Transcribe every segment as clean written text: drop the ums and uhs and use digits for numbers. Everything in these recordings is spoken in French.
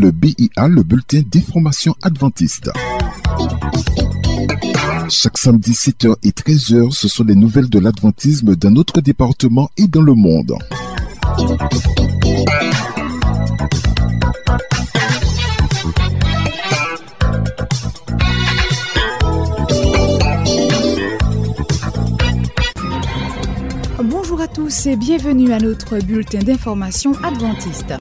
le BIA, le bulletin d'information adventiste. Chaque samedi 7h et 13h, ce sont les nouvelles de l'adventisme dans notre département et dans le monde. Bonjour à tous et bienvenue à notre bulletin d'information adventiste.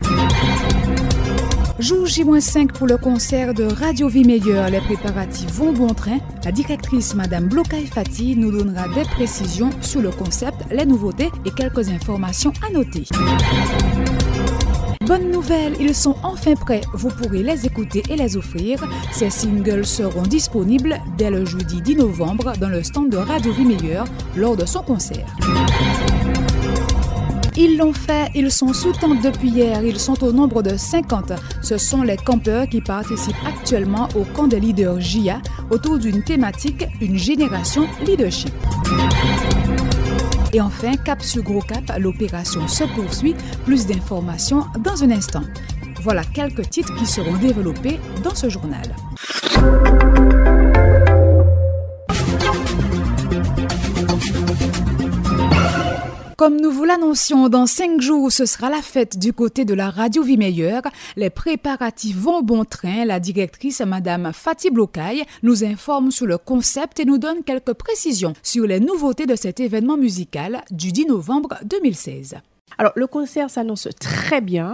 Jour J-5 pour le concert de Radio Vie Meilleure. Les préparatifs vont bon train. La directrice Madame Blocaï Fati nous donnera des précisions sur le concept, les nouveautés et quelques informations à noter. Bonne nouvelle, ils sont enfin prêts. Vous pourrez les écouter et les offrir. Ces singles seront disponibles dès le jeudi 10 novembre dans le stand de Radio Vie Meilleure lors de son concert. Ils l'ont fait, ils sont sous tente depuis hier, ils sont au nombre de 50. Ce sont les campeurs qui participent actuellement au camp des leaders JIA autour d'une thématique, une génération leadership. Et enfin, cap sur gros cap, l'opération se poursuit. Plus d'informations dans un instant. Voilà quelques titres qui seront développés dans ce journal. Comme nous vous l'annoncions, dans 5 jours, ce sera la fête du côté de la Radio Vie Meilleure. Les préparatifs vont bon train. La directrice, Madame Fati Blocaï, nous informe sur le concept et nous donne quelques précisions sur les nouveautés de cet événement musical du 10 novembre 2016. Alors, le concert s'annonce très bien.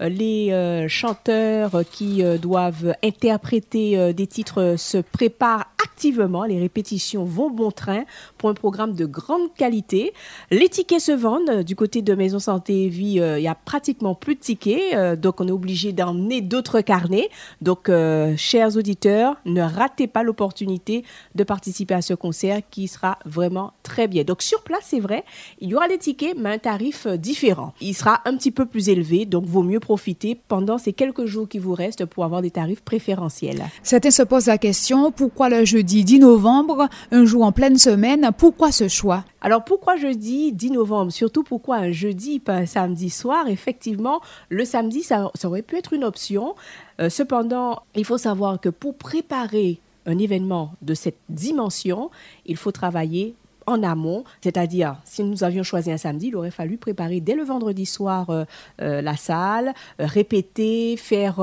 Les chanteurs qui doivent interpréter des titres se préparent activement. Les répétitions vont bon train pour un programme de grande qualité. Les tickets se vendent. Du côté de Maison Santé et Vie, il n'y a pratiquement plus de tickets. Donc, on est obligé d'emmener d'autres carnets. Donc, chers auditeurs, ne ratez pas l'opportunité de participer à ce concert qui sera vraiment très bien. Donc, sur place, c'est vrai, il y aura des tickets, mais un tarif différent. Il sera un petit peu plus élevé, donc vaut mieux profiter pendant ces quelques jours qui vous restent pour avoir des tarifs préférentiels. Certains se posent la question, pourquoi le jeudi 10 novembre, un jour en pleine semaine, pourquoi ce choix? Alors pourquoi jeudi 10 novembre? Surtout pourquoi un jeudi, pas un samedi soir? Effectivement, le samedi, ça aurait pu être une option. Cependant, il faut savoir que pour préparer un événement de cette dimension, il faut travailler en amont, c'est-à-dire si nous avions choisi un samedi, il aurait fallu préparer dès le vendredi soir la salle, répéter, faire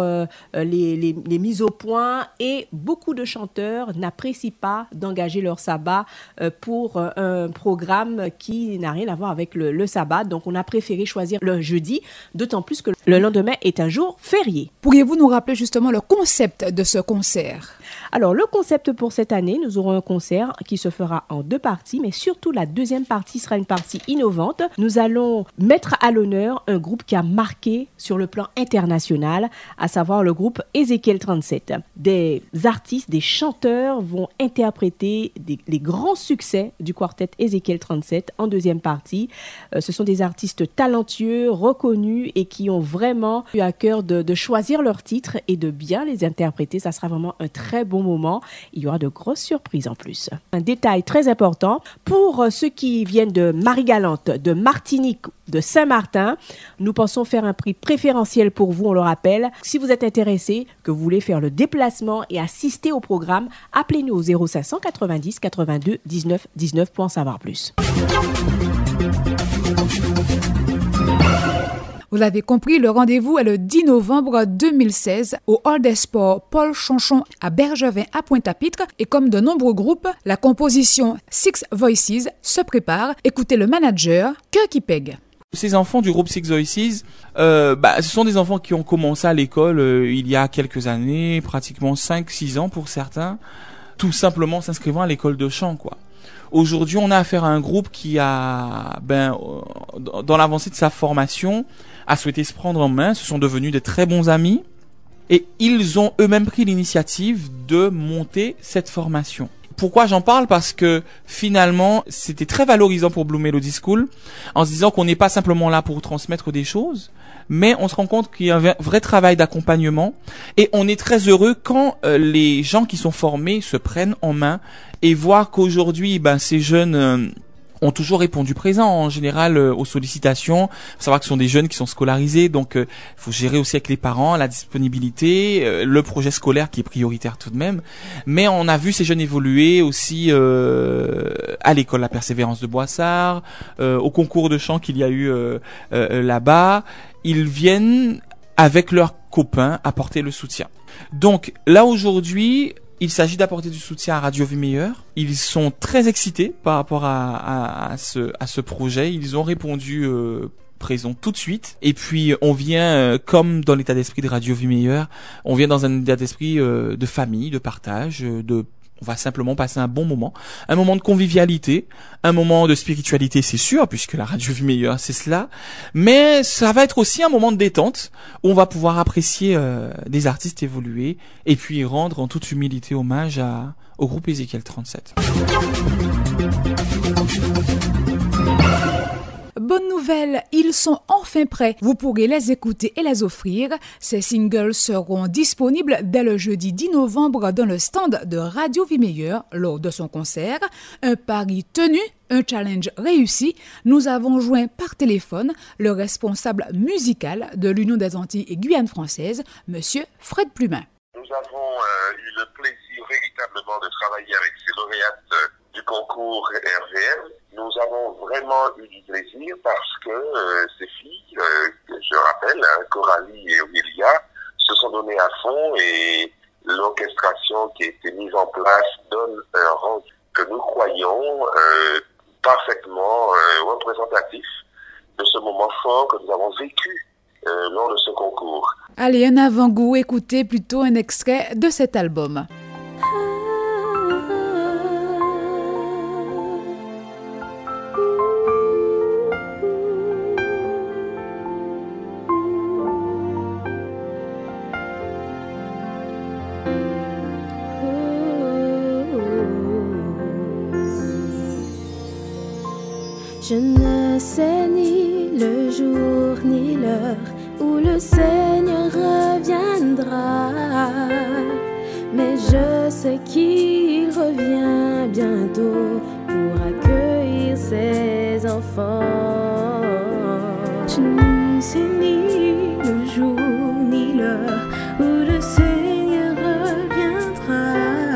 les mises au point, et beaucoup de chanteurs n'apprécient pas d'engager leur sabbat pour un programme qui n'a rien à voir avec le sabbat. Donc on a préféré choisir le jeudi, d'autant plus que le lendemain est un jour férié. Pourriez-vous nous rappeler justement le concept de ce concert? Alors le concept pour cette année, nous aurons un concert qui se fera en 2 parties, mais surtout la deuxième partie sera une partie innovante. Nous allons mettre à l'honneur un groupe qui a marqué sur le plan international, à savoir le groupe Ézéchiel 37. Des artistes, des chanteurs vont interpréter les grands succès du quartet Ézéchiel 37 en deuxième partie. Ce sont des artistes talentueux, reconnus et qui ont vraiment eu à cœur de choisir leurs titres et de bien les interpréter. Ça sera vraiment un très bon moment. Il y aura de grosses surprises en plus. Un détail très important, pour ceux qui viennent de Marie-Galante, de Martinique, de Saint-Martin, nous pensons faire un prix préférentiel pour vous, on le rappelle. Si vous êtes intéressé, que vous voulez faire le déplacement et assister au programme, appelez-nous au 0590 82 19 19 pour en savoir plus. Vous l'avez compris, le rendez-vous est le 10 novembre 2016 au Hall des Sports Paul Chonchon à Bergevin à Pointe-à-Pitre. Et comme de nombreux groupes, la composition Six Voices se prépare. Écoutez le manager, Kirky Peg. Ces enfants du groupe Six Voices, ce sont des enfants qui ont commencé à l'école il y a quelques années, pratiquement 5-6 ans pour certains, tout simplement s'inscrivant à l'école de chant, quoi. Aujourd'hui, on a affaire à un groupe qui a, dans l'avancée de sa formation, a souhaité se prendre en main. Ce sont devenus des très bons amis et ils ont eux-mêmes pris l'initiative de monter cette formation. Pourquoi j'en parle? Parce que finalement, c'était très valorisant pour Blue Melody School, en se disant qu'on n'est pas simplement là pour transmettre des choses, mais on se rend compte qu'il y a un vrai travail d'accompagnement, et on est très heureux quand les gens qui sont formés se prennent en main et voir qu'aujourd'hui, ces jeunes ont toujours répondu présent en général aux sollicitations. Faut savoir que ce sont des jeunes qui sont scolarisés, donc il faut gérer aussi avec les parents la disponibilité, le projet scolaire qui est prioritaire tout de même. Mais on a vu ces jeunes évoluer aussi à l'école La Persévérance de Boissard, au concours de chant qu'il y a eu là-bas. Ils viennent avec leurs copains apporter le soutien. Donc là aujourd'hui, il s'agit d'apporter du soutien à Radio Vie Meilleure. Ils sont très excités par rapport à ce projet. Ils ont répondu présent tout de suite. Et puis on vient, comme dans l'état d'esprit de Radio Vie Meilleure, on vient dans un état d'esprit de famille, de partage, on va simplement passer un bon moment de convivialité, un moment de spiritualité, c'est sûr, puisque la Radio Vie Meilleure, c'est cela. Mais ça va être aussi un moment de détente où on va pouvoir apprécier des artistes évoluer et puis rendre en toute humilité hommage au groupe Ézéchiel 37. Bonne nouvelle, ils sont enfin prêts. Vous pourrez les écouter et les offrir. Ces singles seront disponibles dès le jeudi 10 novembre dans le stand de Radio Vie Meilleure lors de son concert. Un pari tenu, un challenge réussi. Nous avons joint par téléphone le responsable musical de l'Union des Antilles et Guyane française, Monsieur Fred Plumin. Nous avons eu le plaisir véritablement de travailler avec ces lauréates du concours RVM. Nous avons vraiment eu du plaisir parce que ces filles, je rappelle, Coralie et Aurélia, se sont données à fond et l'orchestration qui a été mise en place donne un rendu que nous croyons parfaitement représentatif de ce moment fort que nous avons vécu lors de ce concours. Allez, un avant-goût, écoutez plutôt un extrait de cet album. Je ne sais ni le jour ni l'heure où le Seigneur reviendra, mais je sais qu'il revient bientôt pour accueillir ses enfants. Je ne sais ni le jour ni l'heure où le Seigneur reviendra,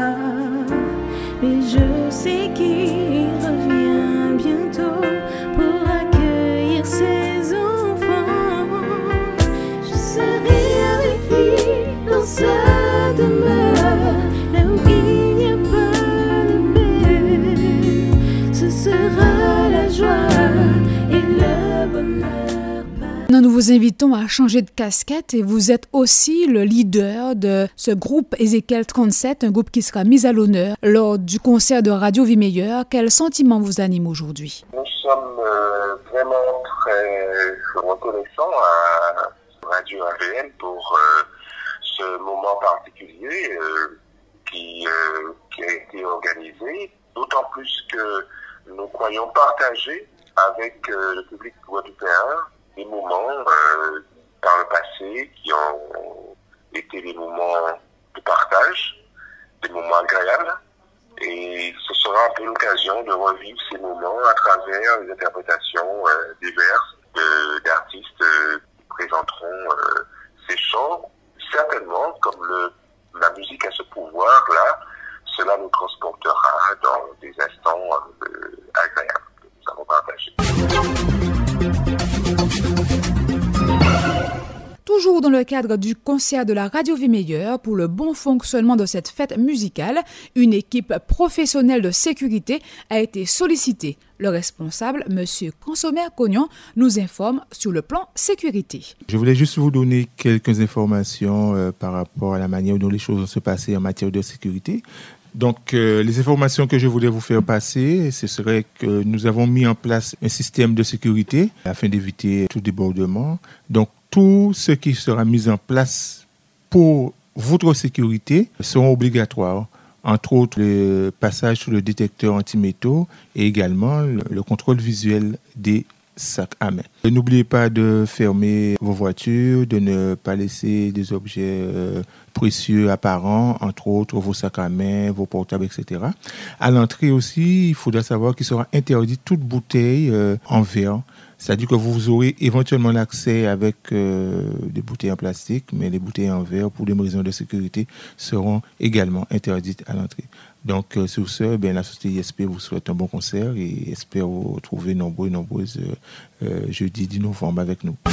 mais je sais qu'il revient bientôt pour accueillir ses enfants. Je serai avec lui dans sa demeure, là où il n'y a pas de paix. Ce sera la joie et le bonheur. Nous vous invitons à changer de casquette et vous êtes aussi le leader de ce groupe Ézéchiel 37, un groupe qui sera mis à l'honneur lors du concert de Radio Vie Meilleure. Quel sentiment vous anime aujourd'hui? Nous sommes vraiment très reconnaissants à Radio AVM pour ce moment particulier qui a été organisé, d'autant plus que nous croyons partager avec le public guadeloupéen des moments par le passé qui ont été des moments de partage, des moments agréables. Et ce sera un peu l'occasion de revivre ces moments à travers les interprétations diverses d'artistes qui présenteront ces chants. Certainement, comme la musique a ce pouvoir-là, cela nous transportera dans des instants agréables que nous avons partagés. Toujours dans le cadre du concert de la Radio Vie Meilleure, pour le bon fonctionnement de cette fête musicale, une équipe professionnelle de sécurité a été sollicitée. Le responsable, M. Consomer-Cognon, nous informe sur le plan sécurité. Je voulais juste vous donner quelques informations par rapport à la manière dont les choses vont se passer en matière de sécurité. Donc, les informations que je voulais vous faire passer, ce serait que nous avons mis en place un système de sécurité afin d'éviter tout débordement. Donc, tout ce qui sera mis en place pour votre sécurité seront obligatoires. Entre autres, le passage sur le détecteur antimétaux et également le contrôle visuel des sac à main. N'oubliez pas de fermer vos voitures, de ne pas laisser des objets précieux apparents, entre autres vos sacs à main, vos portables, etc. À l'entrée aussi, il faudra savoir qu'il sera interdit toute bouteille en verre. C'est-à-dire que vous aurez éventuellement l'accès avec des bouteilles en plastique, mais les bouteilles en verre, pour des raisons de sécurité, seront également interdites à l'entrée. Donc, sur ce, la société ISP vous souhaite un bon concert et espère vous retrouver nombreux et nombreuses jeudi 10 novembre avec nous.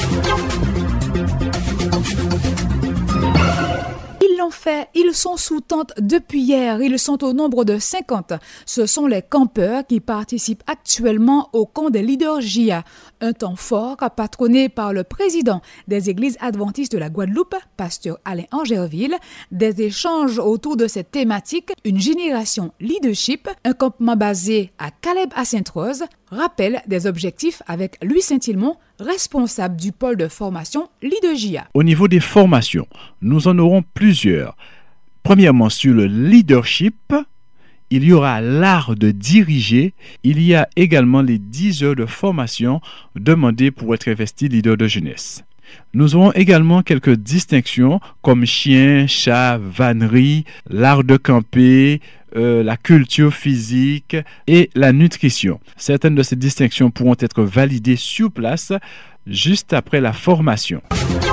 Ils l'ont fait, ils sont sous tente depuis hier, ils sont au nombre de 50. Ce sont les campeurs qui participent actuellement au camp des leaders JA, un temps fort patronné par le président des églises adventistes de la Guadeloupe, pasteur Alain Angerville, des échanges autour de cette thématique, une génération leadership, un campement basé à Caleb à Sainte-Rose, rappel des objectifs avec Louis Saint-Ilmont, responsable du pôle de formation Leader JA. Au niveau des formations, nous en aurons plusieurs. Premièrement, sur le leadership, il y aura l'art de diriger. Il y a également les 10 heures de formation demandées pour être investi leader de jeunesse. Nous aurons également quelques distinctions comme chien, chat, vannerie, l'art de camper, la culture physique et la nutrition. Certaines de ces distinctions pourront être validées sur place juste après la formation.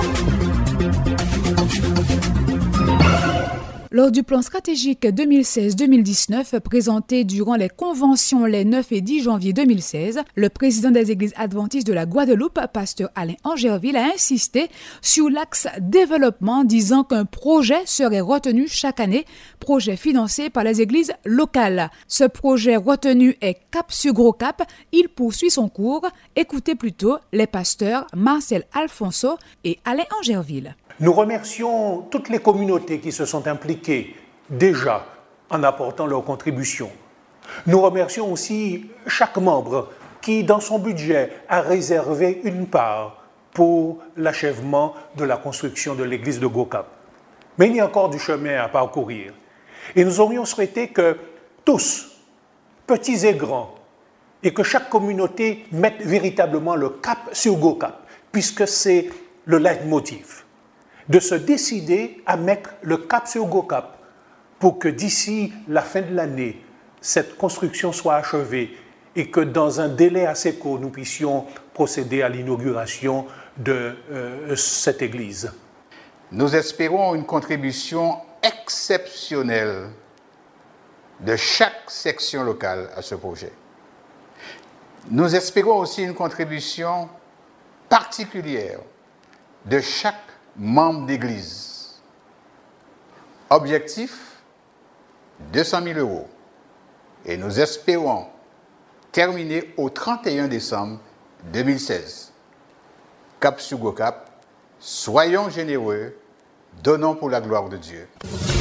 Lors du plan stratégique 2016-2019 présenté durant les conventions les 9 et 10 janvier 2016, le président des églises adventistes de la Guadeloupe, pasteur Alain Angerville, a insisté sur l'axe développement, disant qu'un projet serait retenu chaque année, projet financé par les églises locales. Ce projet retenu est Cap sur Gros Cap. Il poursuit son cours. Écoutez plutôt les pasteurs Marcel Alfonso et Alain Angerville. Nous remercions toutes les communautés qui se sont impliquées déjà en apportant leur contribution. Nous remercions aussi chaque membre qui, dans son budget, a réservé une part pour l'achèvement de la construction de l'église de Gokap. Mais il y a encore du chemin à parcourir. Et nous aurions souhaité que tous, petits et grands, et que chaque communauté mette véritablement le cap sur Gokap, puisque c'est le leitmotiv. De se décider à mettre le cap sur Gokap pour que d'ici la fin de l'année, cette construction soit achevée et que dans un délai assez court, nous puissions procéder à l'inauguration de cette église. Nous espérons une contribution exceptionnelle de chaque section locale à ce projet. Nous espérons aussi une contribution particulière de chaque membre d'église. Objectif, 200 000 €. Et nous espérons terminer au 31 décembre 2016. Cap sur Gokap, soyons généreux, donnons pour la gloire de Dieu.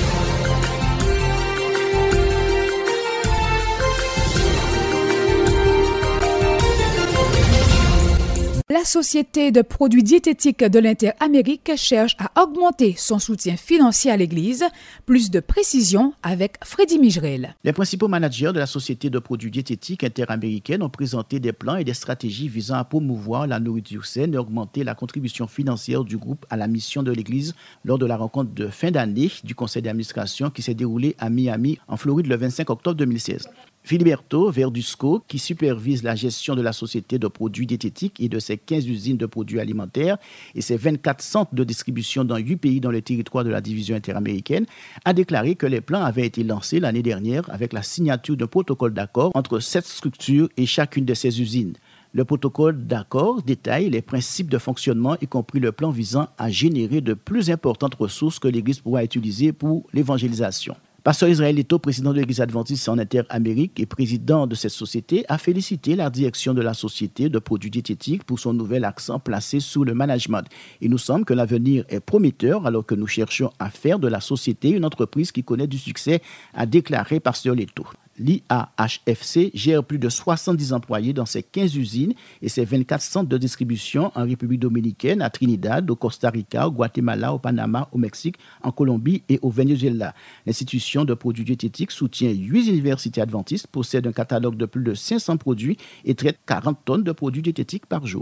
La Société de produits diététiques de l'Inter-Amérique cherche à augmenter son soutien financier à l'Église. Plus de précisions avec Freddy Migerel. Les principaux managers de la Société de produits diététiques interaméricaine ont présenté des plans et des stratégies visant à promouvoir la nourriture saine et augmenter la contribution financière du groupe à la mission de l'Église lors de la rencontre de fin d'année du conseil d'administration qui s'est déroulée à Miami, en Floride, le 25 octobre 2016. Filiberto Verdusco, qui supervise la gestion de la Société de produits diététiques et de ses 15 usines de produits alimentaires et ses 24 centres de distribution dans 8 pays dans le territoire de la division interaméricaine, a déclaré que les plans avaient été lancés l'année dernière avec la signature d'un protocole d'accord entre 7 structures et chacune de ces usines. Le protocole d'accord détaille les principes de fonctionnement, y compris le plan visant à générer de plus importantes ressources que l'Église pourra utiliser pour l'évangélisation. Pasteur Israël Leto, président de l'Église adventiste en Inter-Amérique et président de cette société, a félicité la direction de la Société de produits diététiques pour son nouvel accent placé sur le management. Il nous semble que l'avenir est prometteur alors que nous cherchons à faire de la société une entreprise qui connaît du succès, a déclaré Pasteur Leto. L'IAHFC gère plus de 70 employés dans ses 15 usines et ses 24 centres de distribution en République dominicaine, à Trinidad, au Costa Rica, au Guatemala, au Panama, au Mexique, en Colombie et au Venezuela. L'institution de produits diététiques soutient 8 universités adventistes, possède un catalogue de plus de 500 produits et traite 40 tonnes de produits diététiques par jour.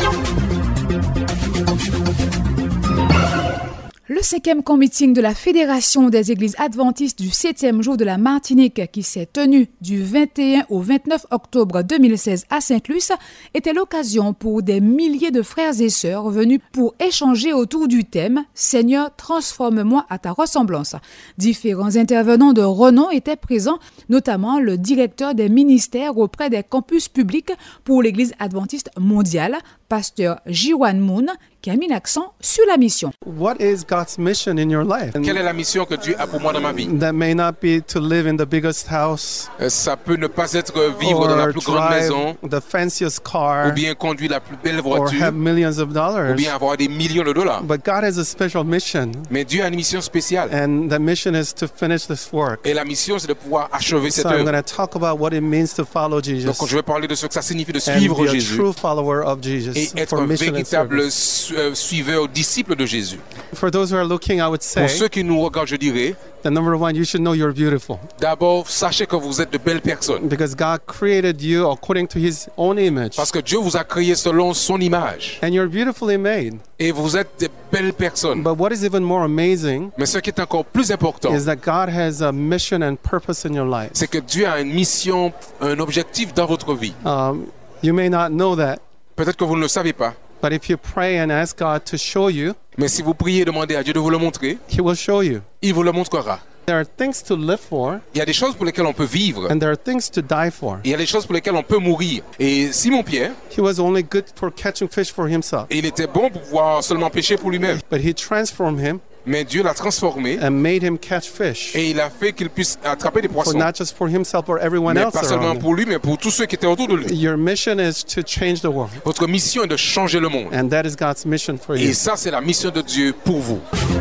Le 5e comité de la Fédération des Églises adventistes du 7e jour de la Martinique, qui s'est tenu du 21 au 29 octobre 2016 à Sainte-Luce, était l'occasion pour des milliers de frères et sœurs venus pour échanger autour du thème « Seigneur, transforme-moi à ta ressemblance ». Différents intervenants de renom étaient présents, notamment le directeur des ministères auprès des campus publics pour l'Église adventiste mondiale, pasteur Jiwan Moon, qui a mis l'accent sur la mission. What is God's mission in your life? Quelle est la mission que Dieu a pour moi dans ma vie? That may not be to live in the biggest house. Ça peut ne pas être vivre dans la plus grande maison, the fanciest car, ou bien conduire la plus belle voiture, or have millions of dollars. ou bien avoir des millions de dollars. But God has a special mission. Mais Dieu a une mission spéciale. And the mission is to finish this work. Et la mission, c'est de pouvoir achever cette œuvre. œuvre. I'm going to talk about what it means to follow Jesus. Donc, je vais parler de ce que ça signifie de suivre Jésus. And be a true follower of Jesus. Et être un véritable suiveur, disciple de Jésus. For those who are looking, I would say, pour ceux qui nous regardent, je dirais, the number one, you should know you're beautiful. D'abord, sachez que vous êtes de belles personnes. Because God created you according to His own image. Parce que Dieu vous a créé selon son image. And you're beautifully made. Et vous êtes de belles personnes. But what is even more amazing, mais ce qui est encore plus important, is that God has a mission and purpose in your life. C'est que Dieu a une mission, un objectif dans votre vie. You may not know that. Peut-être que vous ne le savez pas. But if you pray and ask God to show you, mais si vous priez et demandez à Dieu de vous le montrer, He will show you. Il vous le montrera. There are things to live for. Il y a des choses pour lesquelles on peut vivre. And there are things to die for. Il y a des choses pour lesquelles on peut mourir. Et Simon-Pierre, he was only good for catching fish for himself. Il était bon pour pouvoir seulement pêcher pour lui-même. But He transformed him. Mais Dieu l'a transformé. And made him catch fish. Et il a fait qu'il puisse attraper des poissons. For not just for himself or everyone else. Mais pas seulement pour lui, mais pour tous ceux qui étaient autour de lui. Your mission is to change the world. Votre mission est de changer le monde. And that is God's mission for you. Et ça, c'est la mission de Dieu pour vous.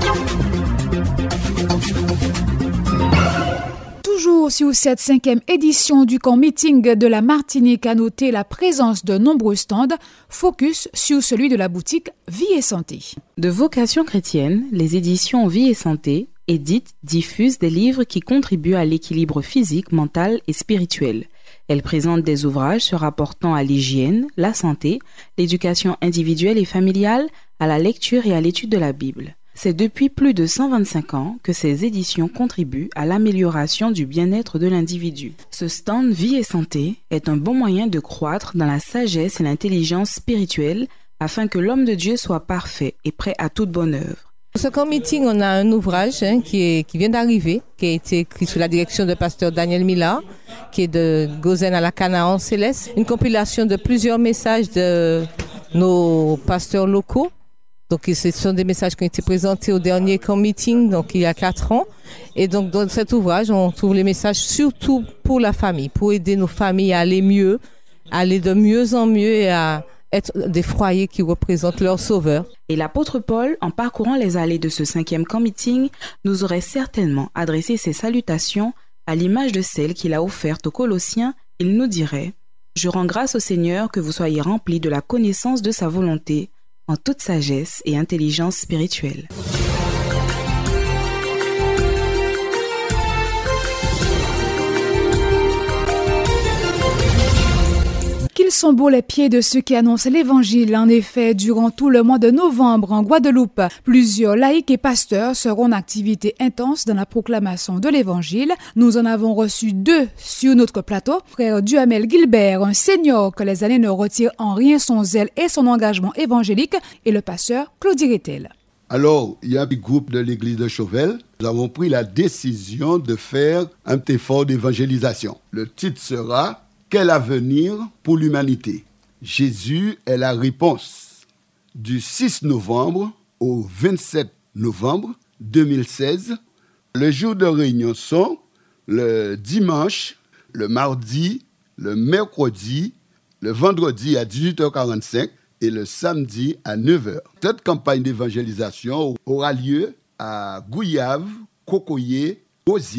Toujours sur cette 5e édition du camp meeting de la Martinique, à noter la présence de nombreux stands, focus sur celui de la boutique Vie et Santé. De vocation chrétienne, les éditions Vie et Santé éditent, diffusent des livres qui contribuent à l'équilibre physique, mental et spirituel. Elles présentent des ouvrages se rapportant à l'hygiène, la santé, l'éducation individuelle et familiale, à la lecture et à l'étude de la Bible. C'est depuis plus de 125 ans que ces éditions contribuent à l'amélioration du bien-être de l'individu. Ce stand Vie et Santé est un bon moyen de croître dans la sagesse et l'intelligence spirituelle afin que l'homme de Dieu soit parfait et prêt à toute bonne œuvre. Pour ce camp meeting, on a un ouvrage qui vient d'arriver, qui a été écrit sous la direction de pasteur Daniel Mila, qui est de Gozen à la Canaan Céleste, une compilation de plusieurs messages de nos pasteurs locaux. Donc, ce sont des messages qui ont été présentés au dernier camp meeting, donc il y a 4 ans. Et donc, dans cet ouvrage, on trouve les messages surtout pour la famille, pour aider nos familles à aller mieux, à aller de mieux en mieux et à être des foyers qui représentent leur sauveur. Et l'apôtre Paul, en parcourant les allées de ce 5e camp meeting, nous aurait certainement adressé ses salutations à l'image de celle qu'il a offerte aux Colossiens. Il nous dirait « Je rends grâce au Seigneur que vous soyez remplis de la connaissance de sa volonté, en toute sagesse et intelligence spirituelle. » Qu'ils sont beaux les pieds de ceux qui annoncent l'Évangile. En effet, durant tout le mois de novembre en Guadeloupe, plusieurs laïcs et pasteurs seront en activité intense dans la proclamation de l'Évangile. Nous en avons reçu 2 sur notre plateau. Frère Duhamel Gilbert, un senior que les années ne retirent en rien son zèle et son engagement évangélique, et le pasteur Claudie Rettel. Alors, il y a un petit groupe de l'église de Chauvel. Nous avons pris la décision de faire un petit effort d'évangélisation. Le titre sera « Quel avenir pour l'humanité ?» Jésus est la réponse. Du 6 novembre au 27 novembre 2016, les jours de réunion sont le dimanche, le mardi, le mercredi, le vendredi à 18h45 et le samedi à 9h. Cette campagne d'évangélisation aura lieu à Gouillave, Cocoyer, Osier.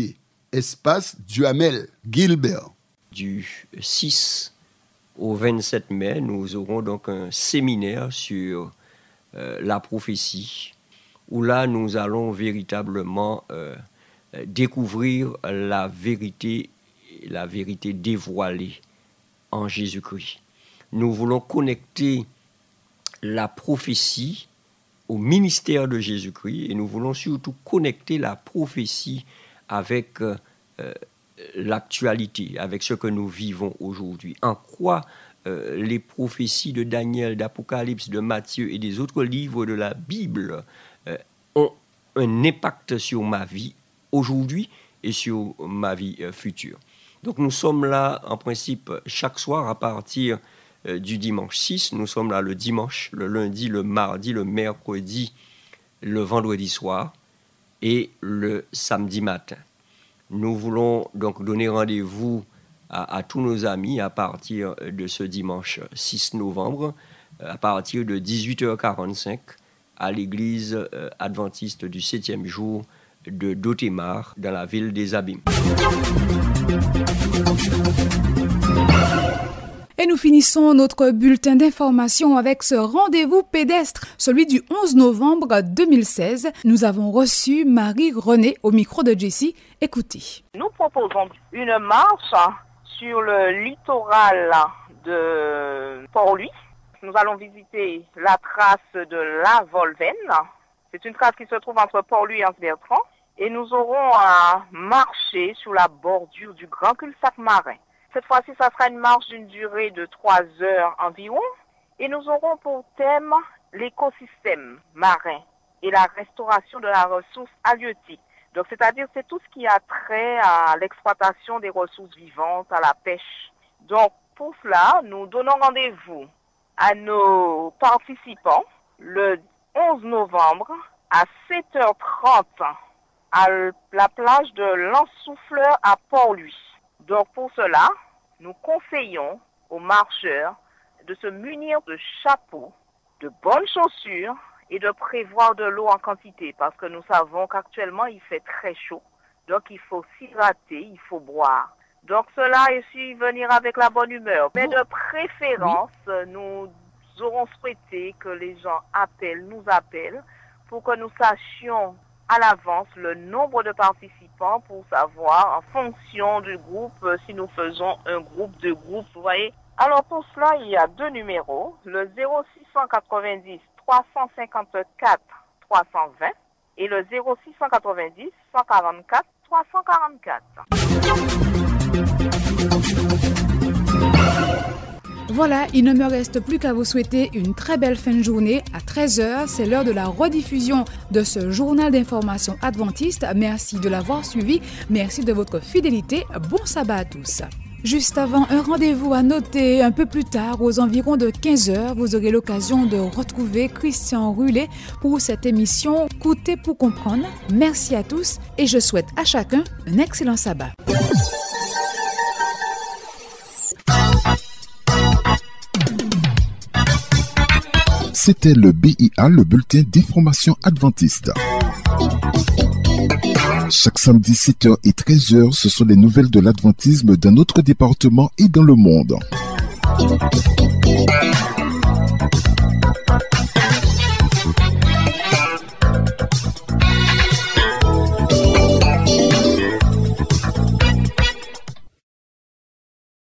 espace Duhamel, Gilbert. Du 6 au 27 mai, nous aurons donc un séminaire sur la prophétie, où là, nous allons véritablement découvrir la vérité dévoilée en Jésus-Christ. Nous voulons connecter la prophétie au ministère de Jésus-Christ et nous voulons surtout connecter la prophétie avec l'actualité, avec ce que nous vivons aujourd'hui. En quoi les prophéties de Daniel, d'Apocalypse, de Matthieu et des autres livres de la Bible ont un impact sur ma vie aujourd'hui et sur ma vie future. Donc nous sommes là en principe chaque soir à partir du dimanche 6. Nous sommes là le dimanche, le lundi, le mardi, le mercredi, le vendredi soir et le samedi matin. Nous voulons donc donner rendez-vous à tous nos amis à partir de ce dimanche 6 novembre, à partir de 18h45 à l'église adventiste du 7e jour de Dotemar, dans la ville des Abîmes. Et nous finissons notre bulletin d'information avec ce rendez-vous pédestre, celui du 11 novembre 2016. Nous avons reçu Marie-Renée au micro de Jessie. Écoutez. Nous proposons une marche sur le littoral de Port-Louis. Nous allons visiter la trace de la Volvaine. C'est une trace qui se trouve entre Port-Louis et Anse-Bertrand. Et nous aurons à marcher sur la bordure du grand cul-de-sac marin. Cette fois-ci, ça sera une marche d'une durée de 3 heures environ. Et nous aurons pour thème l'écosystème marin et la restauration de la ressource halieutique. Donc, c'est-à-dire, c'est tout ce qui a trait à l'exploitation des ressources vivantes, à la pêche. Donc, pour cela, nous donnons rendez-vous à nos participants le 11 novembre à 7h30 à la plage de l'Ensouffleur à Port-Louis. Donc, pour cela, nous conseillons aux marcheurs de se munir de chapeaux, de bonnes chaussures et de prévoir de l'eau en quantité parce que nous savons qu'actuellement il fait très chaud. Donc il faut s'hydrater, il faut boire. Donc cela est aussi venir avec la bonne humeur. Mais de préférence, nous aurons souhaité que les gens nous appellent pour que nous sachions à l'avance le nombre de participants pour savoir en fonction du groupe si nous faisons un groupe, deux groupes, vous voyez. Alors pour cela, il y a 2 numéros, le 0690 354 320 et le 0690 144 344. Voilà, il ne me reste plus qu'à vous souhaiter une très belle fin de journée. À 13h, c'est l'heure de la rediffusion de ce journal d'information adventiste. Merci de l'avoir suivi. Merci de votre fidélité. Bon sabbat à tous. Juste avant, un rendez-vous à noter un peu plus tard, aux environs de 15h, vous aurez l'occasion de retrouver Christian Rullet pour cette émission Coûter pour comprendre. Merci à tous et je souhaite à chacun un excellent sabbat. C'était le BIA, le bulletin d'information adventiste. Chaque samedi 7h et 13h, ce sont les nouvelles de l'adventisme dans notre département et dans le monde.